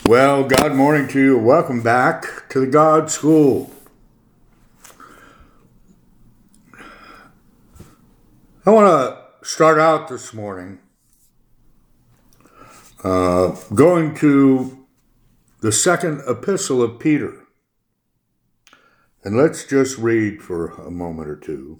Well, God morning to you. Welcome back to the God School. I want to start out this morning going to the second epistle of Peter. And let's just read for a moment or two.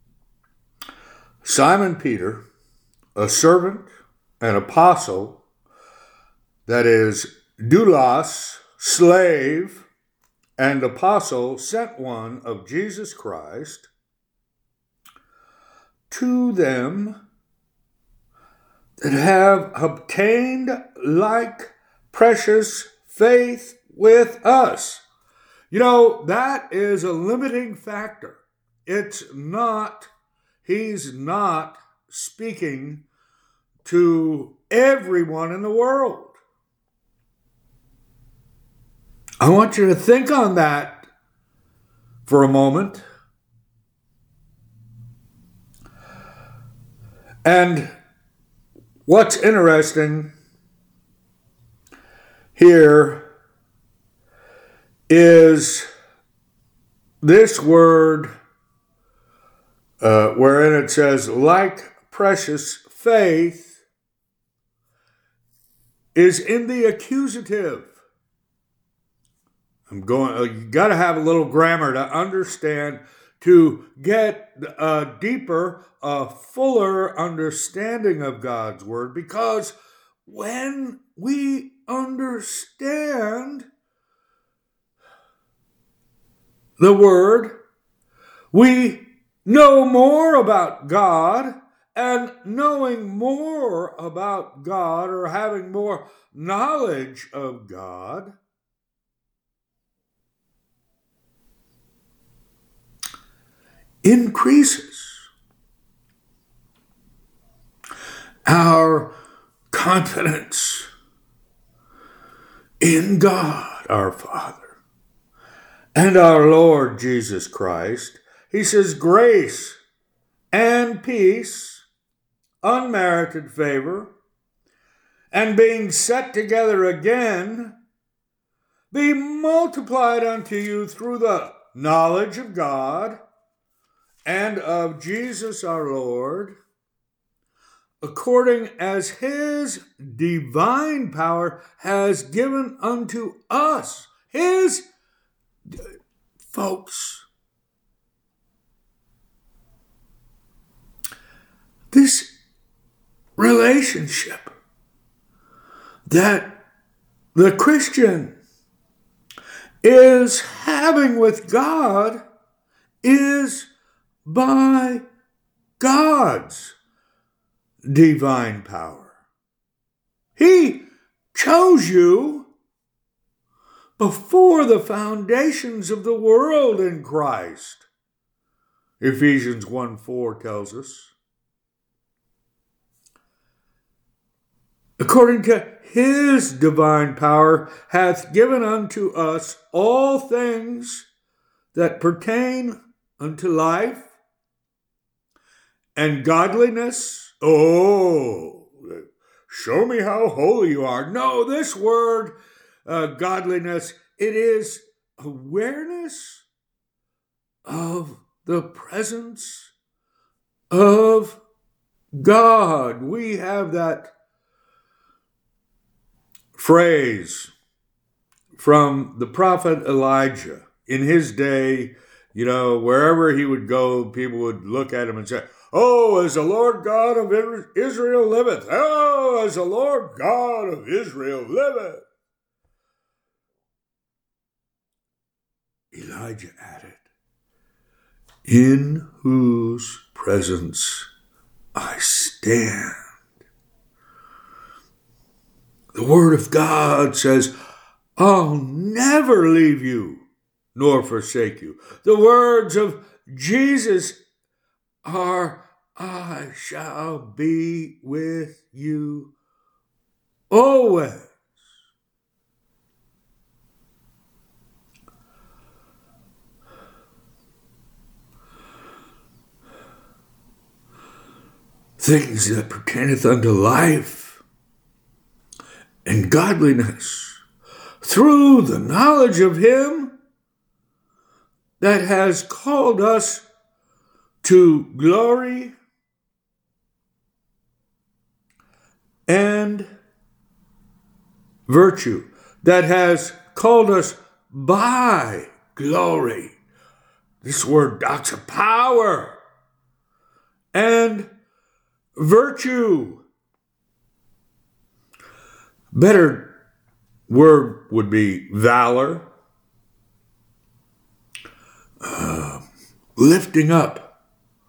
Simon Peter, a servant and apostle, that is, doulos, slave, and apostle, sent one of Jesus Christ, to them that have obtained like precious faith with us. You know, that is a limiting factor. He's not speaking to everyone in the world. I want you to think on that for a moment. And what's interesting here is this word wherein it says, like precious faith, is in the accusative. You got to have a little grammar to understand, to get a deeper, a fuller understanding of God's word, because when we understand the word, we know more about God, and knowing more about God, or having more knowledge of God, increases our confidence in God, our Father, and our Lord Jesus Christ. He says, grace and peace, unmerited favor, and being set together again, be multiplied unto you through the knowledge of God and of Jesus our Lord, according as his divine power has given unto us. Folks, this relationship that the Christian is having with God is by God's divine power. He chose you before the foundations of the world in Christ. Ephesians 1:4 tells us. According to his divine power hath given unto us all things that pertain unto life and godliness. Oh, show me how holy you are. No, this word, godliness, it is awareness of the presence of God. We have that phrase from the prophet Elijah. In his day, wherever he would go, people would look at him and say, "Oh, as the Lord God of Israel liveth. Oh, as the Lord God of Israel liveth." Elijah added, "In whose presence I stand." The word of God says, "I'll never leave you nor forsake you." The words of Jesus are, "I shall be with you always." Things that pertaineth unto life and godliness through the knowledge of him that has called us to glory and virtue, that has called us by glory. This word doxa, power and virtue. Better word would be valor, lifting up,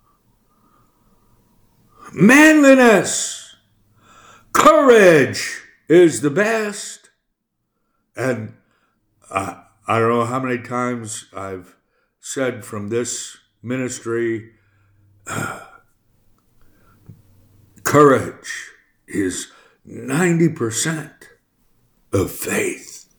manliness, courage is the best. And I don't know how many times I've said from this ministry, courage is 90% of faith.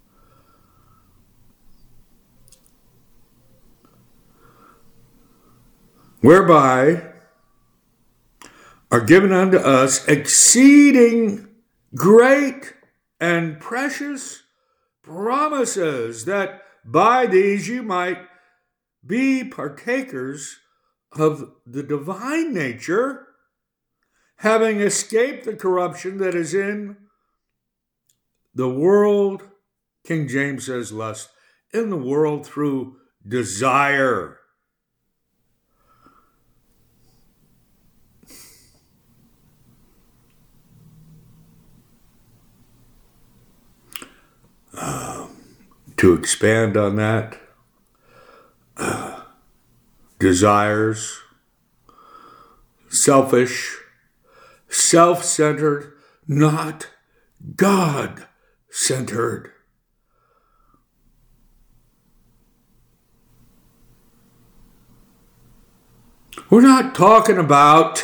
Whereby are given unto us exceeding great and precious promises, that by these you might be partakers of the divine nature, having escaped the corruption that is in the world. King James says lust, in the world through desire. To expand on that, desires, selfish, self-centered, not God-centered. We're not talking about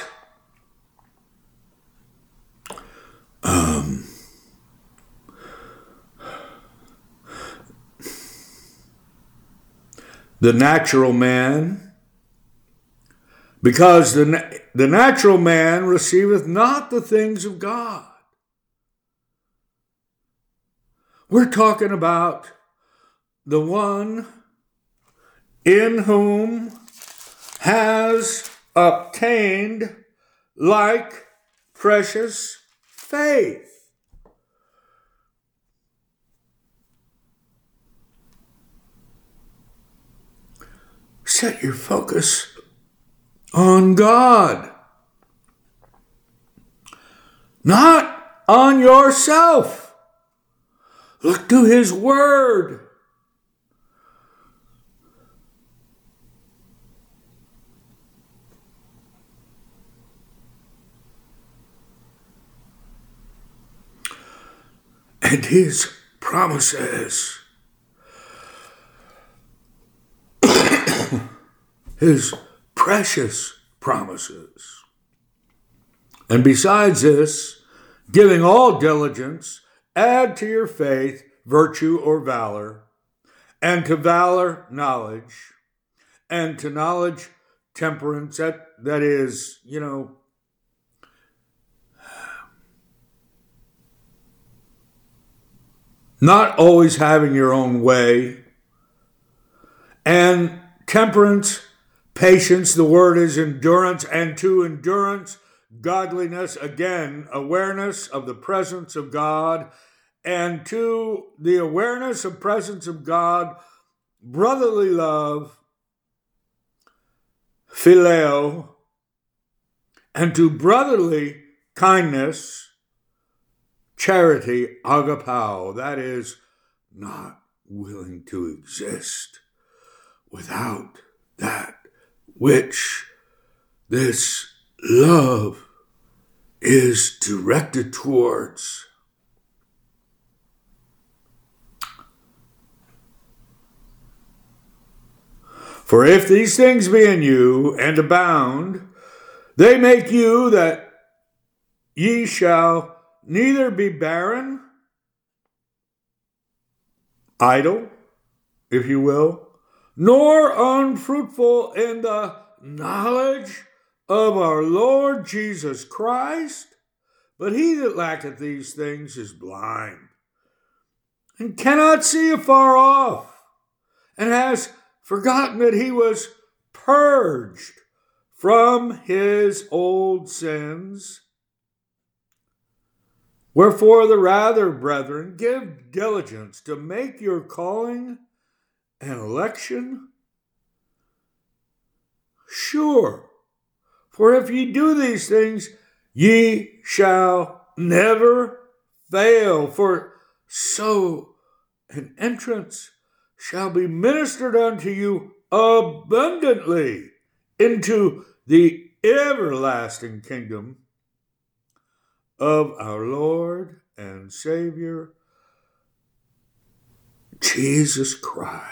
the natural man, because the natural man receiveth not the things of God. We're talking about the one in whom has obtained like precious faith. Set your focus on God, not on yourself. Look to his word. And his promises. His precious promises. And besides this, giving all diligence, add to your faith virtue or valor, and to valor knowledge, and to knowledge temperance. That is, not always having your own way. And temperance, patience, the word is endurance, and to endurance, godliness, again, awareness of the presence of God, and to the awareness of presence of God, brotherly love, phileo, and to brotherly kindness, charity, agapao, that is, not willing to exist without that which this love is directed towards. For if these things be in you and abound, they make you that ye shall neither be barren, idle, if you will, nor unfruitful in the knowledge of our Lord Jesus Christ. But he that lacketh these things is blind, and cannot see afar off, and has forgotten that he was purged from his old sins. Wherefore the rather, brethren, give diligence to make your calling and election sure. For if ye do these things, ye shall never fail. For so an entrance shall be ministered unto you abundantly into the everlasting kingdom of our Lord and Savior, Jesus Christ.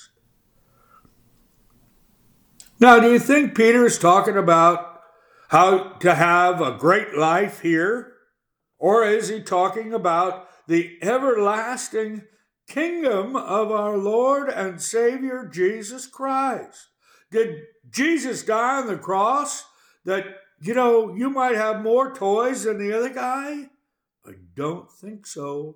Now, do you think Peter is talking about how to have a great life here? Or is he talking about the everlasting kingdom of our Lord and Savior, Jesus Christ? Did Jesus die on the cross that, you might have more toys than the other guy? I don't think so.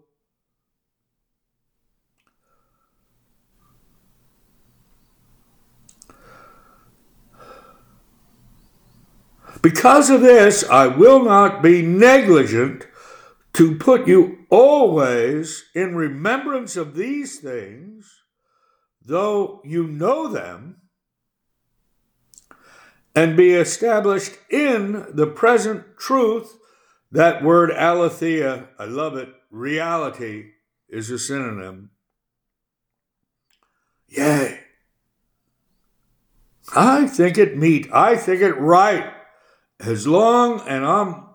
Because of this, I will not be negligent to put you always in remembrance of these things, though you know them, and be established in the present truth. That word aletheia, I love it, reality, is a synonym. Yea, I think it meet, I think it right, as long, and I'm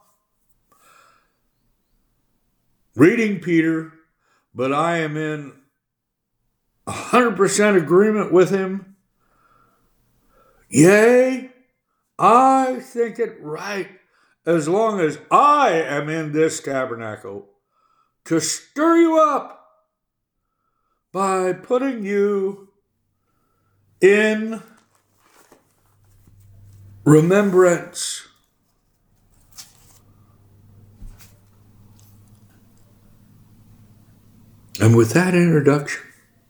reading Peter, but I am in 100% agreement with him. Yea, I think it right, as long as I am in this tabernacle, to stir you up by putting you in remembrance. And with that introduction,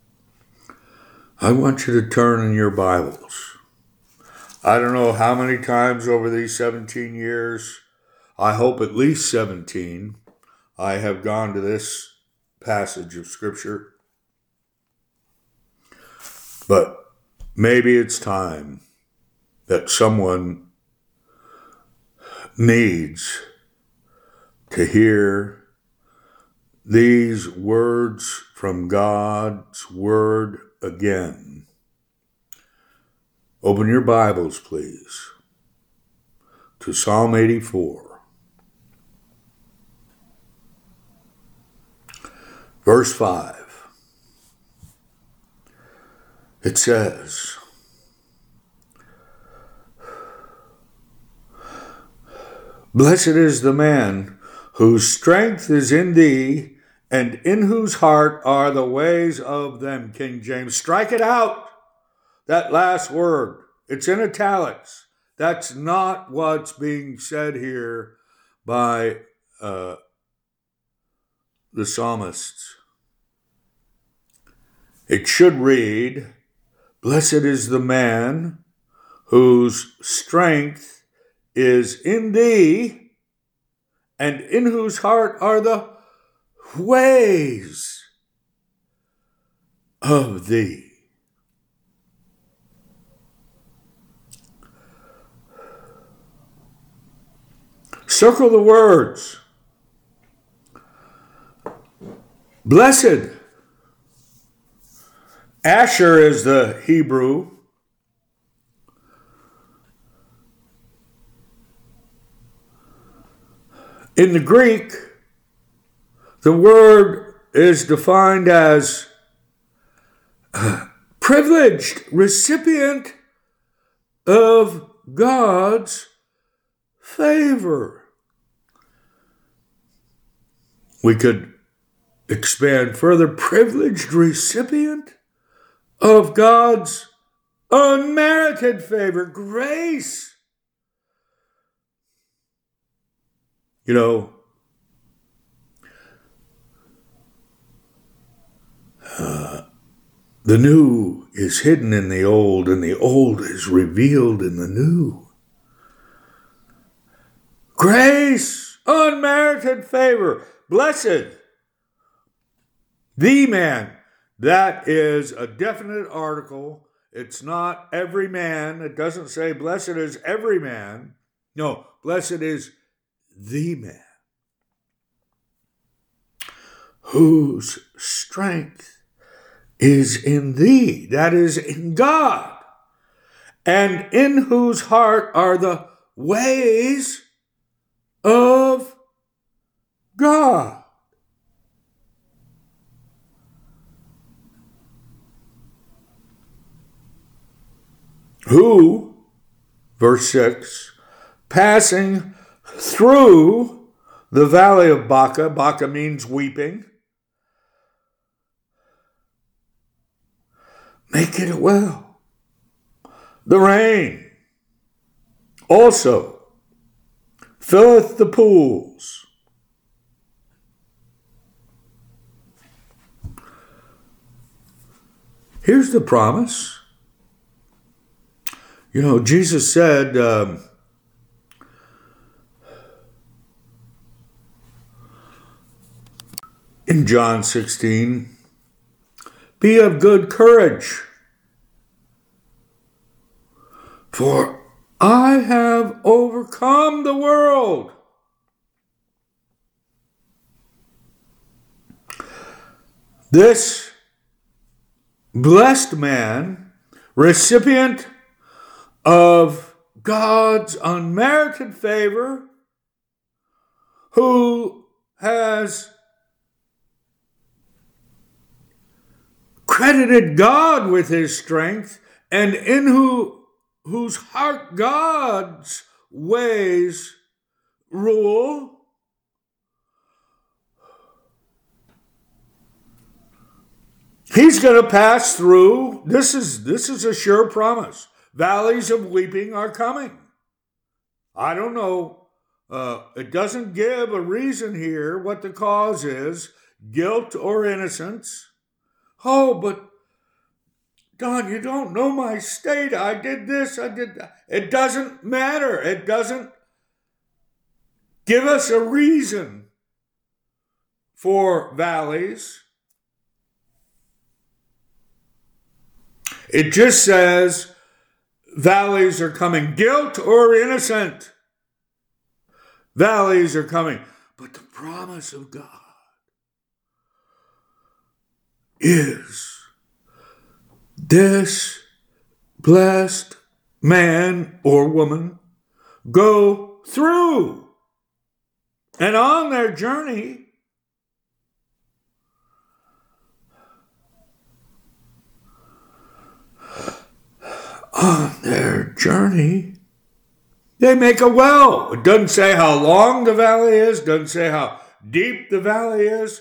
I want you to turn in your Bibles. I don't know how many times over these 17 years, I hope at least 17, I have gone to this passage of Scripture. But maybe it's time that someone needs to hear these words from God's Word again. Open your Bibles, please, to Psalm 84. Verse 5. It says, Blessed is the man whose strength is in thee, and in whose heart are the ways of them. King James. Strike it out, that last word. It's in italics. That's not what's being said here by the psalmists. It should read, Blessed is the man whose strength is in thee, and in whose heart are the ways of thee. Circle the words. Blessed. Asher is the Hebrew. In the Greek, the word is defined as privileged recipient of God's favor. We could expand further. Privileged recipient of God's unmerited favor, grace. The new is hidden in the old, and the old is revealed in the new. Grace, unmerited favor, blessed. The man, that is a definite article. It's not every man. It doesn't say blessed is every man. No, blessed is the man, whose strength is in thee, that is in God, and in whose heart are the ways of God. Who, verse 6, passing through the valley of Baca, Baca means weeping, make it well. The rain also filleth the pools. Here's the promise. You know, Jesus said, in John 16, be of good courage, for I have overcome the world. This blessed man, recipient of God's unmerited favor, who has credited God with his strength, and in whose heart God's ways rule, he's going to pass through. This is a sure promise. Valleys of weeping are coming. I don't know. It doesn't give a reason here what the cause is, guilt or innocence. Oh, but Don, you don't know my state. I did this, I did that. It doesn't matter. It doesn't give us a reason for valleys. It just says valleys are coming, guilt or innocent. Valleys are coming. But the promise of God is this blessed man or woman go through, and on their journey, they make a well. It doesn't say how long the valley is, doesn't say how deep the valley is.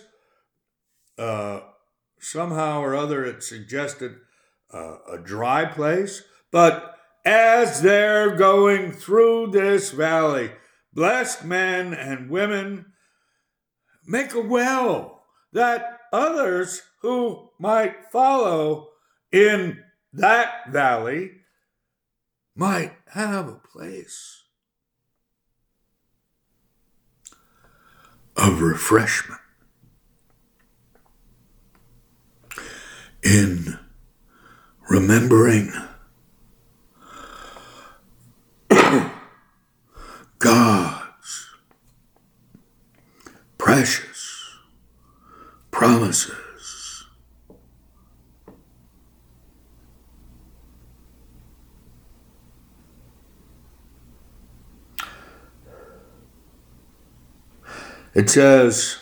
Somehow or other it suggested a dry place. But as they're going through this valley, blessed men and women make a well that others who might follow in that valley might have a place of refreshment in remembering God's precious promises. It says,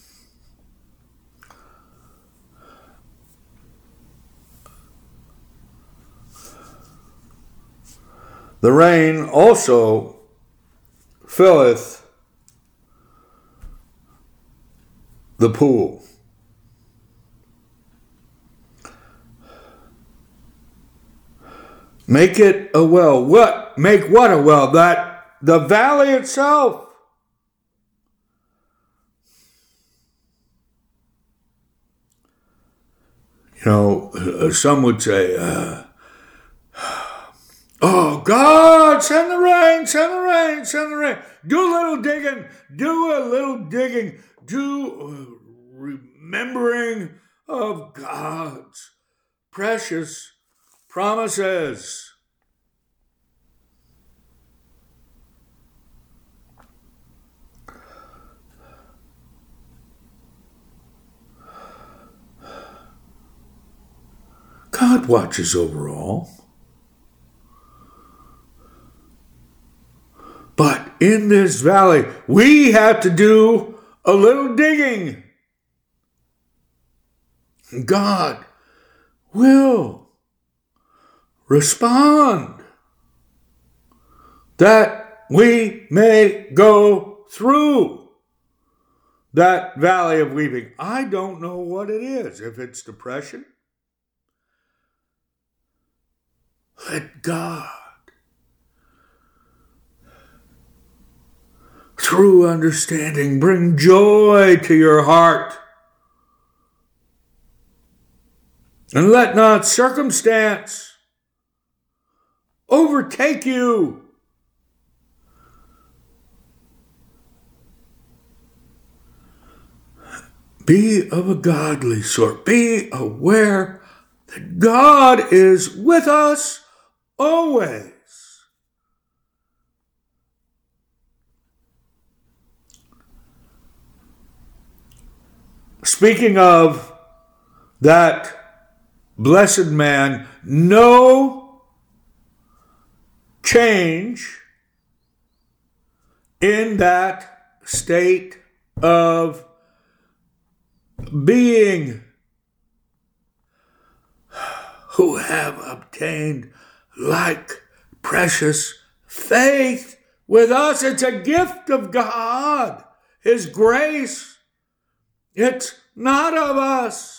the rain also filleth the pool. Make it a well. What? Make what a well? That the valley itself. Some would say, oh, God, send the rain, send the rain, send the rain. Do a little digging, do remembering of God's precious promises. God watches over all. But in this valley, we have to do a little digging. God will respond that we may go through that valley of weeping. I don't know what it is. If it's depression, let God, through understanding, bring joy to your heart. And let not circumstance overtake you. Be of a godly sort. Be aware that God is with us always. Speaking of that blessed man, no change in that state of being, who have obtained like precious faith with us. It's a gift of God, His grace. It's not of us.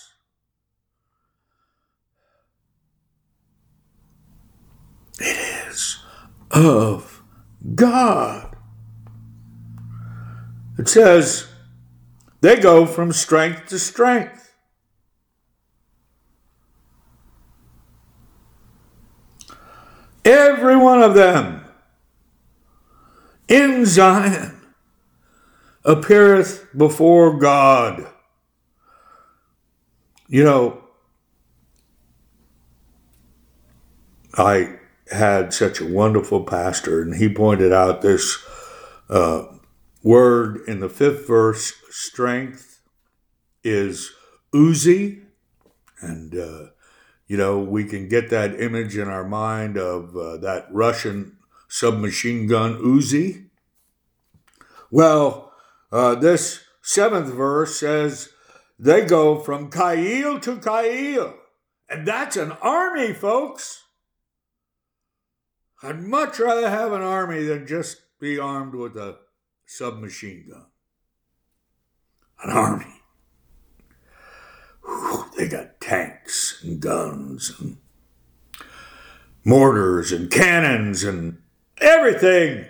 It is of God. It says they go from strength to strength. Every one of them in Zion appeareth before God. I had such a wonderful pastor, and he pointed out this word in the 5th verse, strength, is Uzi. And, we can get that image in our mind of that Russian submachine gun Uzi. Well, this 7th verse says they go from Kail to Kail. And that's an army, folks. I'd much rather have an army than just be armed with a submachine gun. An army. Whew, they got tanks and guns and mortars and cannons and everything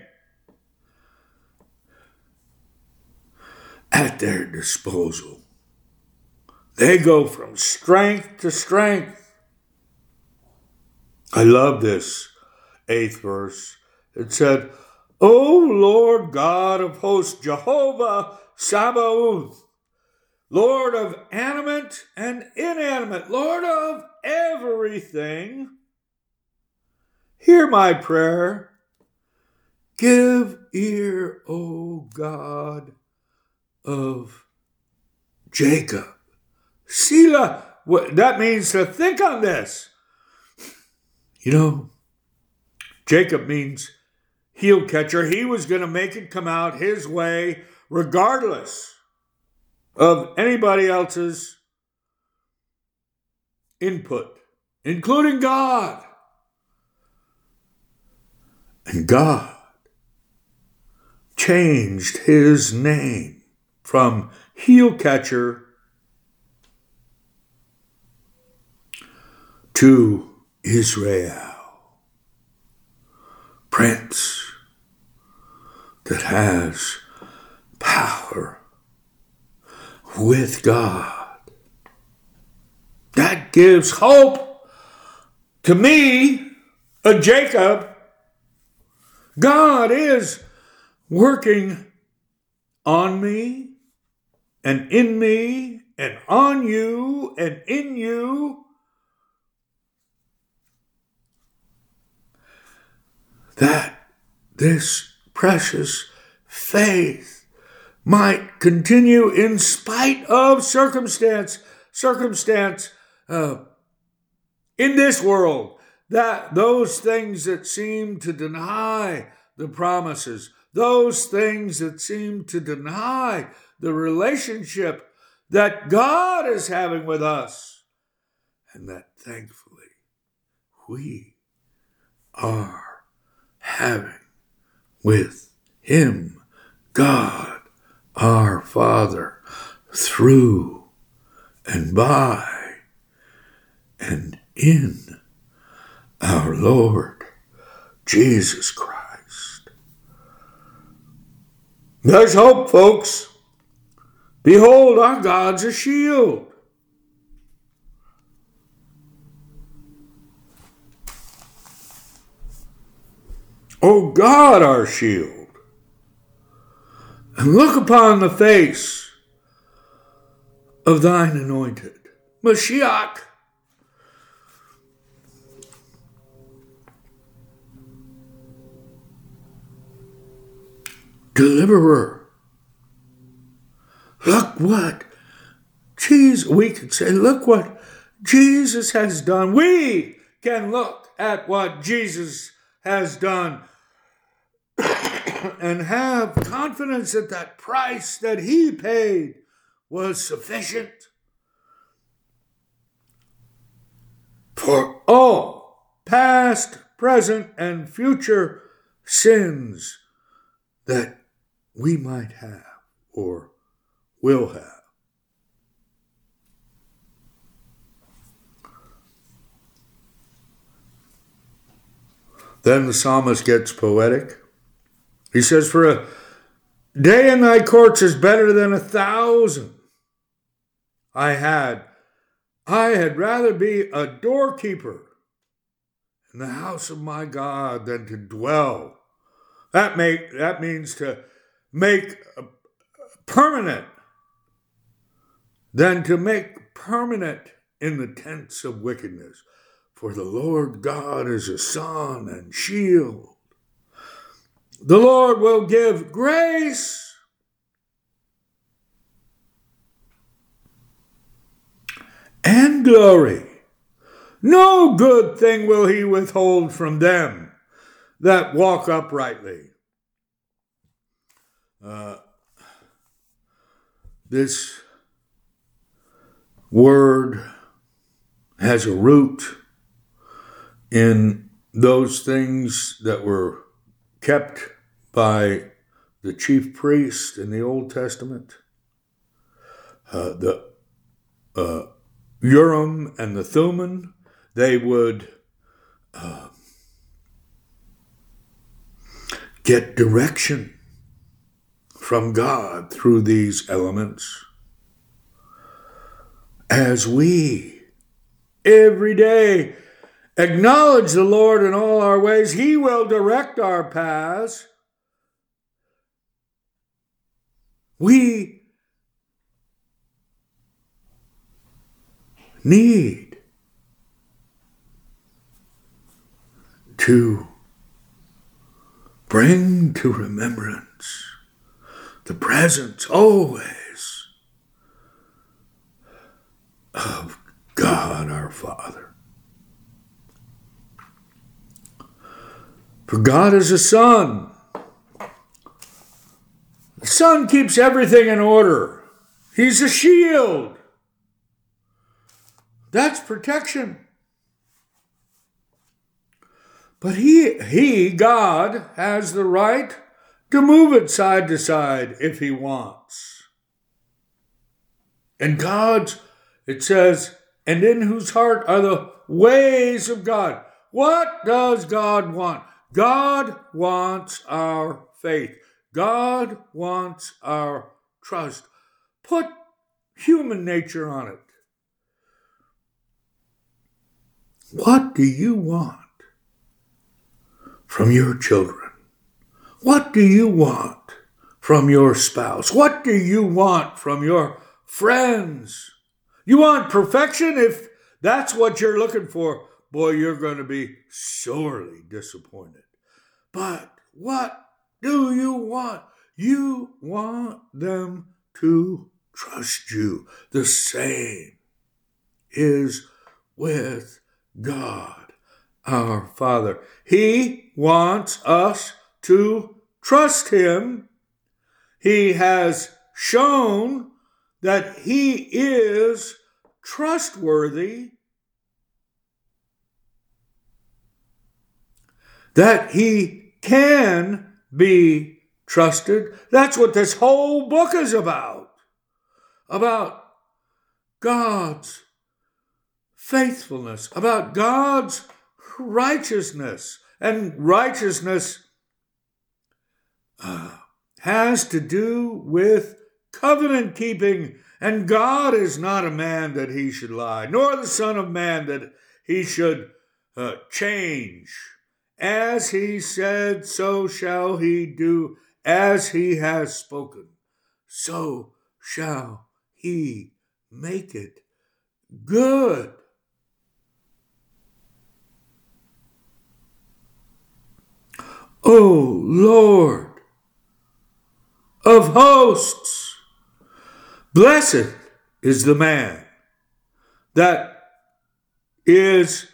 at their disposal. They go from strength to strength. I love this 8th verse. It said, O Lord God of hosts, Jehovah Sabaoth, Lord of animate and inanimate, Lord of everything, hear my prayer. Give ear, O God of Jacob. Selah. That means to think on this. Jacob means heel catcher. He was going to make it come out his way regardless of anybody else's input, including God. And God changed his name from heel catcher to Israel, Prince that has power with God. That gives hope to me, a Jacob. God is working on me and in me and on you and in you, that this precious faith might continue in spite of circumstance in this world, that those things that seem to deny the promises, those things that seem to deny the relationship that God is having with us, and that thankfully we are having with Him, God, our Father, through and by and in our Lord Jesus Christ. There's hope, folks. Behold, our God's a shield. O God, our shield. And look upon the face of thine anointed, Mashiach. Deliverer. Look what we could say, look what Jesus has done. We can look at what Jesus has done and have confidence that that price that He paid was sufficient for all past, present, and future sins that we might have or will have. Then the psalmist gets poetic. He says, for a day in thy courts is better than 1,000. I had rather be a doorkeeper in the house of my God than to dwell. That means to make permanent, than to make permanent in the tents of wickedness. For the Lord God is a sun and shield. The Lord will give grace and glory. No good thing will He withhold from them that walk uprightly. This word has a root in those things that were kept by the chief priest in the Old Testament. The Urim and the Thummim, they would get direction from God through these elements. As we every day acknowledge the Lord in all our ways, He will direct our paths. We need to bring to remembrance the presence always of God our Father. For God is a sun. The sun keeps everything in order. He's a shield. That's protection. But he, God, has the right to move it side to side if He wants. And God's, it says, and in whose heart are the ways of God. What does God want? God wants our faith. God wants our trust. Put human nature on it. What do you want from your children? What do you want from your spouse? What do you want from your friends? You want perfection? If that's what you're looking for, boy, you're going to be sorely disappointed. But what do you want? You want them to trust you. The same is with God, our Father. He wants us to trust Him. He has shown that He is trustworthy, that He can be trusted. That's what this whole book is about God's faithfulness, about God's righteousness. And righteousness has to do with covenant keeping. And God is not a man that He should lie, nor the Son of Man that He should change. As He said, so shall He do. As He has spoken, so shall He make it good. O Lord of hosts, blessed is the man that is,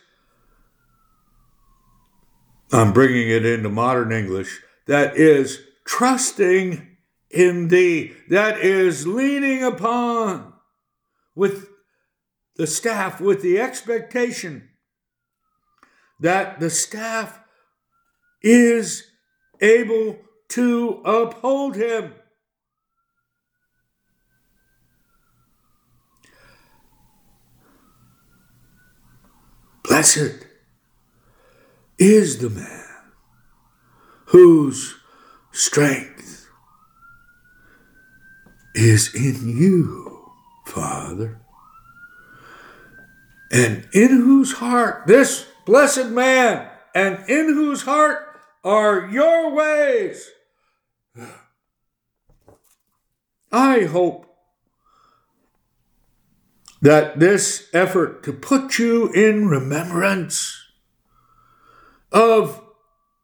I'm bringing it into modern English, that is trusting in Thee, that is leaning upon with the staff, with the expectation that the staff is able to uphold him. Blessed is the man whose strength is in you, Father, and in whose heart, this blessed man, and in whose heart are your ways. I hope that this effort to put you in remembrance of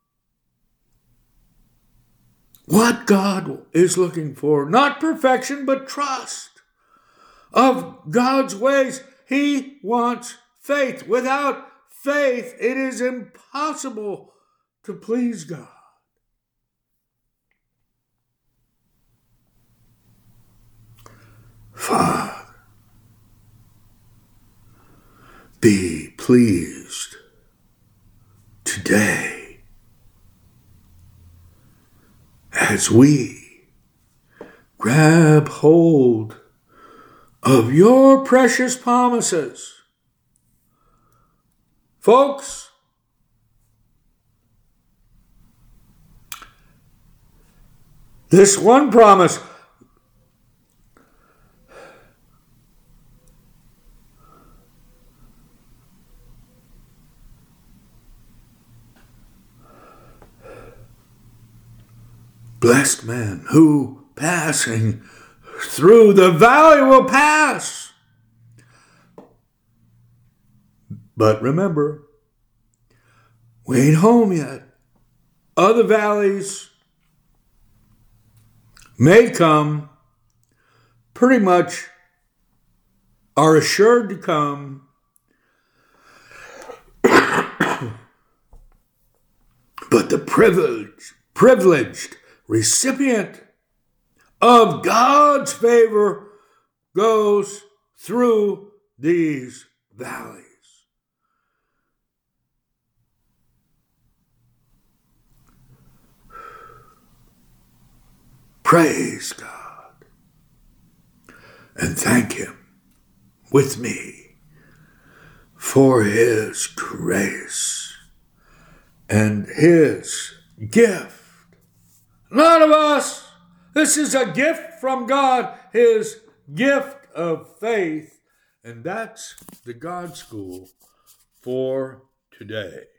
what God is looking for, not perfection, but trust of God's ways. He wants faith. Without faith, it is impossible to please God. Father, be pleased today as we grab hold of your precious promises. Folks, this one promise, blessed man who passing through the valley will pass. But remember, we ain't home yet. Other valleys may come, pretty much are assured to come. But the privileged recipient of God's favor goes through these valleys. Praise God and thank Him with me for His grace and His gift. None of us. This is a gift from God, His gift of faith. And that's the God School for today.